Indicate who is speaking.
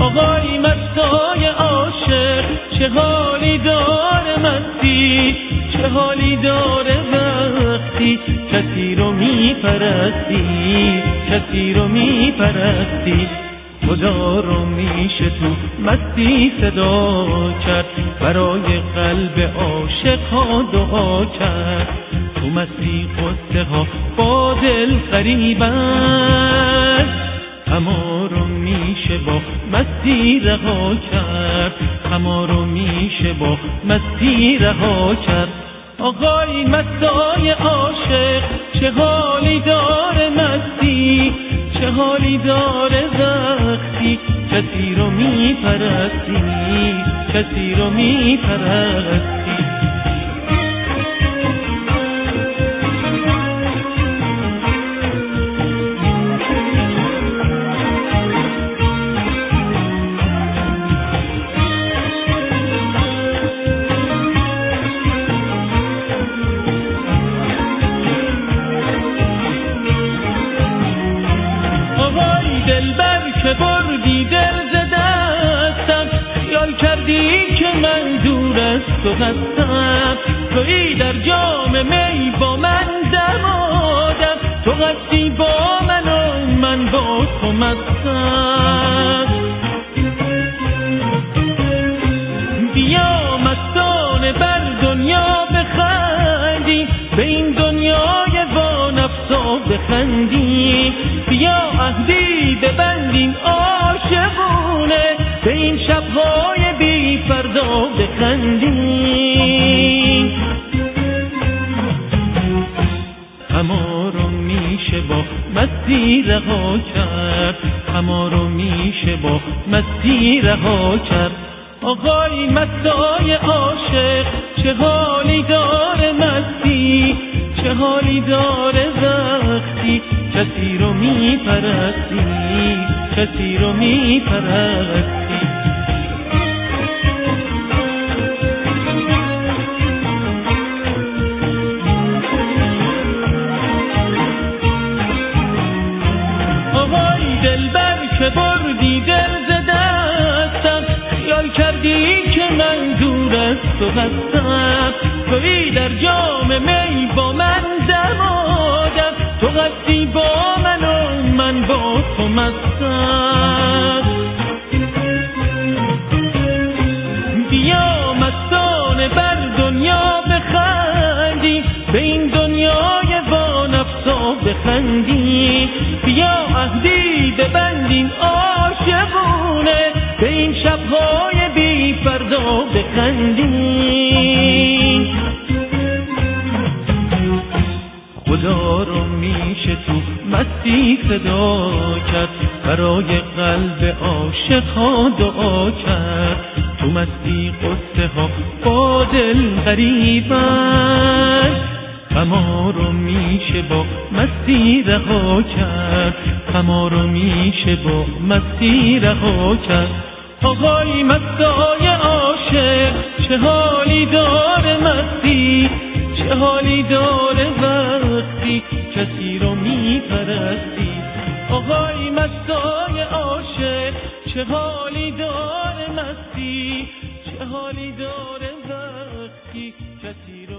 Speaker 1: آقای مستای عاشق چه حالی داره مستی، چه حالی داره وقتی کسی رو میپرستی، کسی رو میپرستی. خدا رو میشه تو مستی صدا کرد، برای قلب عاشق ها دعا کرد. تو مستی قصه ها با دل غریبن، اما رو میشه با مستی رها کرد، اما رو میشه با مستی رها کرد. آقای مستای عاشق چه حالی داره مستی، چه حالی داره وقتی کسی رو میپرستی، کسی رو میپرستی. دلبر که بردی دل ز دستم، خیال کردی که من دور از تو هستم. تویی در جام می با من دمادم، تو هستی با من و من با تو مستم. بیا مستانه بر دنیا بخندی، به این دنیای وانفسا بخندی. بیا عهدی ببندیم عاشقونه، به این شبهای بی فردا بخندیم. اما رو میشه با مستی رها کرد، اما رو میشه با مستی رها کرد. آقای مستای عاشق چه حالی داره مستی، چه حالی داره وقتی کسی رو میپرستی، کسی رو میپرستی. آقای دلبر که بردی دل ز دستم، خیال کردی که من دور از تو هستم. تویی در جام می با من دمادم، تو هستی با من و من با تو مستم. بیا مستانه بر دنیا بخندی، به این دنیای وانفسا بخندی. بیا عهدی ببندیم عاشقونه، به این شبهای بی فردا بخندیم. خدا رو میشه تو مستی صدا کرد، برای قلب عاشق ها دعا کرد. تو مستی قصه ها با دل غریبن، اما رو میشه با مستی رها کرد، اما رو میشه با مستی رها کرد. آقای مستای عاشق چه حالی داره مستی، چه حالی داره وقتی کسی رو میپرستی. آقای مستای عاشق چه حالی داره مستی، چه حالی داره وقتی کسی